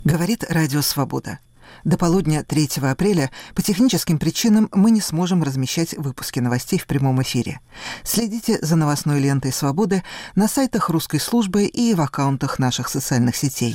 Говорит Радио Свобода. До полудня 3 апреля по техническим причинам мы не сможем размещать выпуски новостей в прямом эфире. Следите за новостной лентой «Свободы» на сайтах русской службы и в аккаунтах наших социальных сетей.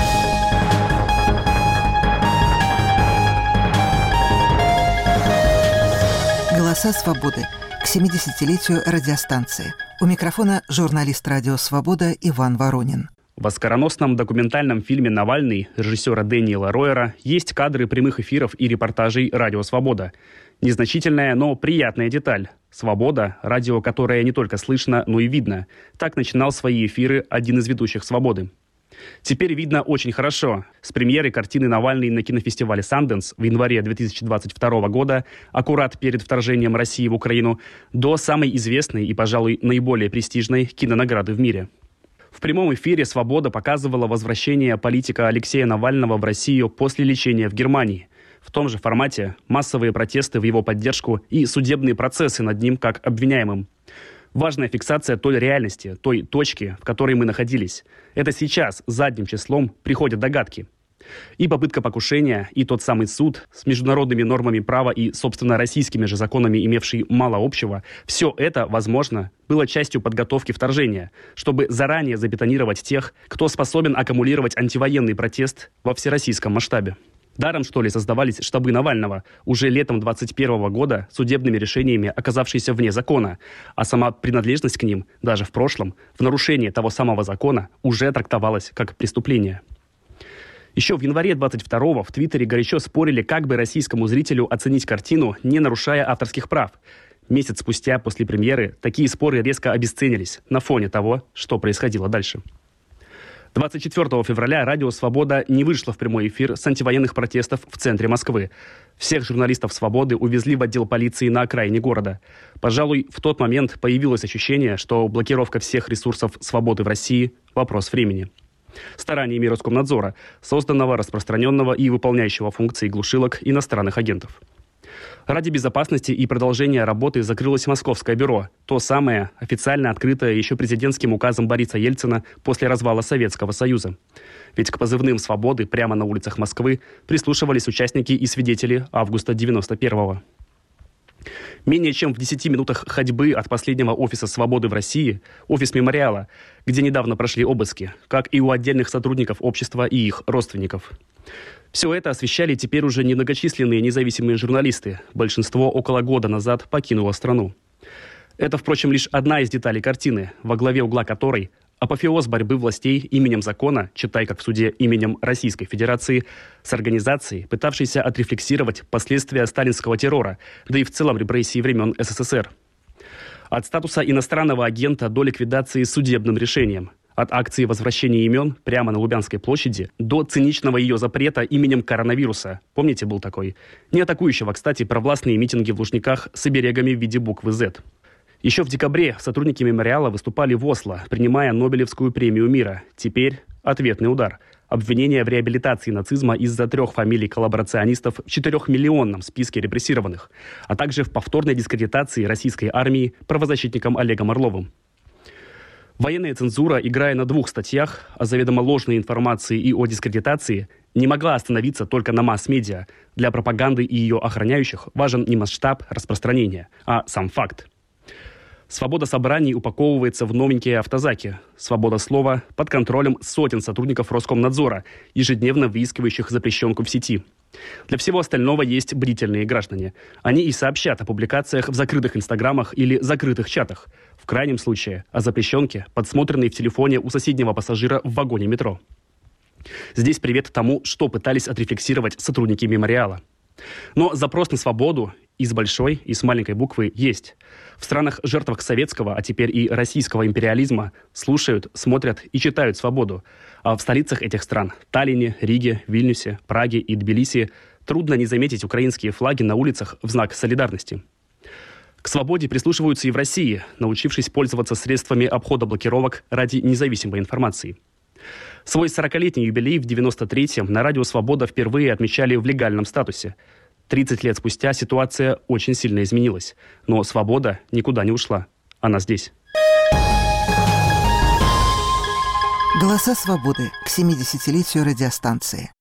«Голоса свободы» к 70-летию радиостанции. У микрофона журналист «Радио Свобода» Иван Воронин. В оскароносном документальном фильме «Навальный» режиссера Дэниела Ройера есть кадры прямых эфиров и репортажей «Радио Свобода». Незначительная, но приятная деталь. «Свобода» — радио, которое не только слышно, но и видно. Так начинал свои эфиры один из ведущих «Свободы». Теперь видно очень хорошо. С премьеры картины «Навальный» на кинофестивале «Санденс» в январе 2022 года, аккурат перед вторжением России в Украину, до самой известной и, пожалуй, наиболее престижной кинонаграды в мире. В прямом эфире «Свобода» показывала возвращение политика Алексея Навального в Россию после лечения в Германии. В том же формате массовые протесты в его поддержку и судебные процессы над ним как обвиняемым. Важная фиксация той реальности, той точки, в которой мы находились. Это сейчас задним числом приходят догадки. И попытка покушения, и тот самый суд с международными нормами права и, собственно, российскими же законами, имевший мало общего, все это, возможно, было частью подготовки вторжения, чтобы заранее забетонировать тех, кто способен аккумулировать антивоенный протест во всероссийском масштабе. Даром, что ли, создавались штабы Навального, уже летом 2021 года судебными решениями оказавшиеся вне закона, а сама принадлежность к ним, даже в прошлом, в нарушении того самого закона, уже трактовалась как преступление. Еще в январе 22-го в Твиттере горячо спорили, как бы российскому зрителю оценить картину, не нарушая авторских прав. Месяц спустя после премьеры такие споры резко обесценились на фоне того, что происходило дальше. 24 февраля Радио «Свобода» не вышло в прямой эфир с антивоенных протестов в центре Москвы. Всех журналистов «Свободы» увезли в отдел полиции на окраине города. Пожалуй, в тот момент появилось ощущение, что блокировка всех ресурсов «Свободы» в России – вопрос времени. Стараниями Роскомнадзора, созданного, распространенного и выполняющего функции глушилок иностранных агентов. Ради безопасности и продолжения работы закрылось Московское бюро, то самое, официально открытое еще президентским указом Бориса Ельцина после развала Советского Союза. Ведь к позывным «Свободы» прямо на улицах Москвы прислушивались участники и свидетели августа 91-го. Менее чем в 10 минутах ходьбы от последнего офиса «Свободы» в России, офис «Мемориала», где недавно прошли обыски, как и у отдельных сотрудников общества и их родственников. Все это освещали теперь уже немногочисленные независимые журналисты. Большинство около года назад покинуло страну. Это, впрочем, лишь одна из деталей картины, во главе угла которой апофеоз борьбы властей именем закона, читай как в суде именем Российской Федерации, с организацией, пытавшейся отрефлексировать последствия сталинского террора, да и в целом репрессий времен СССР. От статуса иностранного агента до ликвидации судебным решением. От акции возвращения имен прямо на Лубянской площади до циничного ее запрета именем коронавируса. Помните, был такой? Не атакующего, кстати, провластные митинги в Лужниках с оберегами в виде буквы «З». Еще в декабре сотрудники «Мемориала» выступали в Осло, принимая Нобелевскую премию мира. Теперь ответный удар. Обвинение в реабилитации нацизма из-за 3 фамилий коллаборационистов в 4-миллионном списке репрессированных, а также в повторной дискредитации российской армии правозащитником Олегом Орловым. Военная цензура, играя на 2 статьях о заведомо ложной информации и о дискредитации, не могла остановиться только на масс-медиа. Для пропаганды и ее охраняющих важен не масштаб распространения, а сам факт. Свобода собраний упаковывается в новенькие автозаки. Свобода слова под контролем сотен сотрудников Роскомнадзора, ежедневно выискивающих запрещенку в сети. Для всего остального есть бдительные граждане. Они и сообщат о публикациях в закрытых инстаграмах или закрытых чатах. В крайнем случае о запрещенке, подсмотренной в телефоне у соседнего пассажира в вагоне метро. Здесь привет тому, что пытались отрефлексировать сотрудники «Мемориала». Но запрос на свободу и с большой, и с маленькой буквы есть. В странах жертвах советского, а теперь и российского империализма слушают, смотрят и читают свободу. А в столицах этих стран – Таллине, Риге, Вильнюсе, Праге и Тбилиси – трудно не заметить украинские флаги на улицах в знак солидарности. К свободе прислушиваются и в России, научившись пользоваться средствами обхода блокировок ради независимой информации. Свой 40-летний юбилей в 93-м на Радио «Свобода» впервые отмечали в легальном статусе. 30 лет спустя ситуация очень сильно изменилась. Но свобода никуда не ушла. Она здесь. «Голоса свободы» к 70-летию радиостанции.